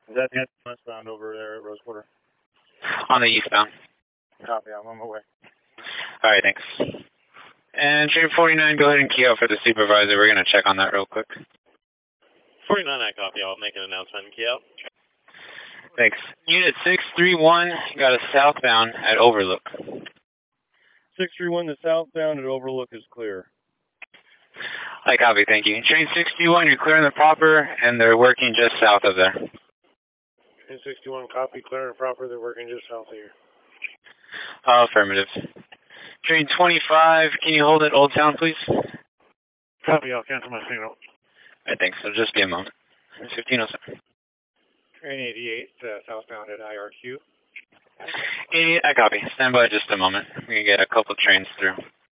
Is that the westbound over there at Rose Quarter? On the eastbound. Copy, I'm on my way. All right, thanks. And train 49, go ahead and key out for the supervisor. We're going to check on that real quick. 49, I copy. I'll make an announcement and key out. Thanks. Unit 631, got a southbound at Overlook. 631, the southbound at Overlook is clear. I copy, thank you. Train 61, you're clearing the proper, and they're working just south of there. Train 61, copy, clear and proper. They're working just south of here. Affirmative. Train 25, can you hold at Old Town, please? Copy, I'll cancel my signal. I think so. Just be a moment. 1507. Train 88, southbound at IRQ. 88, I copy. Stand by just a moment. We can get a couple trains through.